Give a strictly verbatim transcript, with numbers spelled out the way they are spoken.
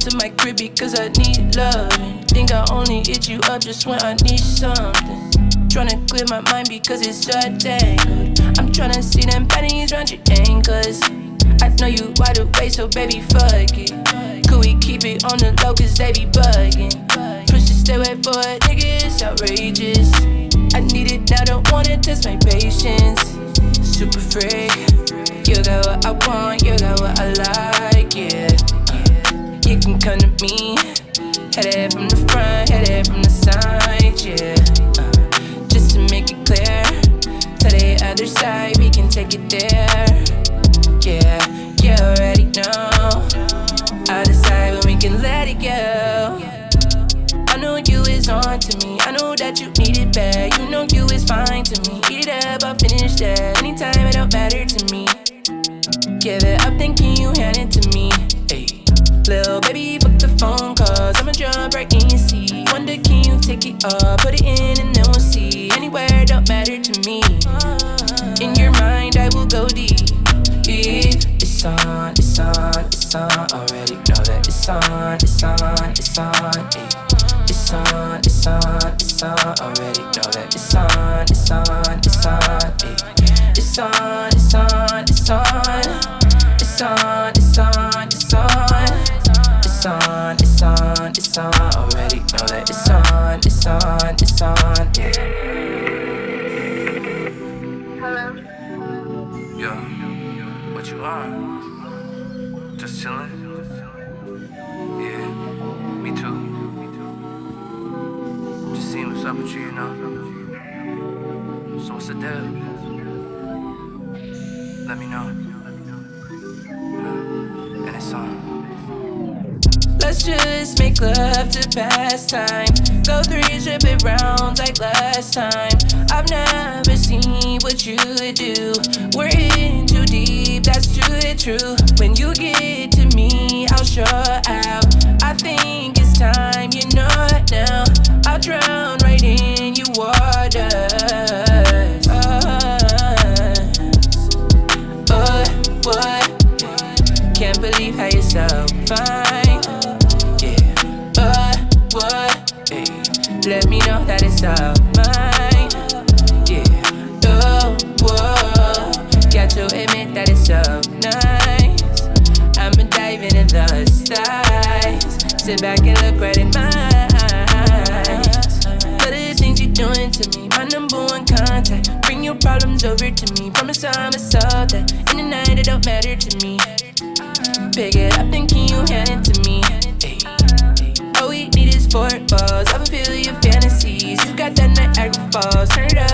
to my crib because I need loving. Think I only hit you up just when I need something. Tryna clear my mind because it's so tangled. I'm tryna see them panties round your ankles. I know you wide awake, so baby, fuck it. Could we keep it on the low, cause they be bugging. Push to stay away for a nigga, it's outrageous. I need it now, don't wanna test my patience. Super freak, you got what I want, you got what I like, yeah. You can come to me, head it from the front, head it from the side, yeah. uh, Just to make it clear, to the other side, we can take it there. Yeah, you already know. I decide when we can let it go. I know you is on to me, I know that you need it bad. You know you is fine to me, eat it up, I'll finish that. Anytime it don't matter to me. Give it up, then can you hand it to me? Ayy, lil' baby, fuck the phone calls, I'ma jump right in your seat. Wonder can you take it up, put it in and then we'll see. Anywhere don't matter to me. In your mind I will go deep. It's on, it's on, it's on. Already know that it's on, it's on, it's on. It's on, it's on, it's on. Already know that it's on, it's on, it's on. It's on, it's on, it's on. It's on, it's on, it's on. It's on, it's on, it's on. Already know that it's on, it's on, it's on. Hello. Yo, what you on? Just chillin'? Yeah, me too. Just seeing what's up with you, you know. So what's the deal? Let me know. And it's on. Let's just make love to pass time. Go three trippin' rounds like last time. I've never seen what you do. We're in too deep, that's too true. When you get to me, I'll show out. I think it's time, you know it now. I'll drown right in your waters. Oh, what? Can't believe how you're so fine. Yeah. Oh, what? Hey. Let me know that it's all mine. Yeah. Oh, whoa. Got to admit that it's so nice. I'ma dive in the stars. Sit back and look right in my eyes. But the things you're doing to me, my number one contact. Bring your problems over to me. Promise I'ma solve that. In the night it don't matter to me. Pick it up, then can you hand it to me? Ay. All we need is four balls. I fulfill your fantasies. You got that Niagara Falls. Turn it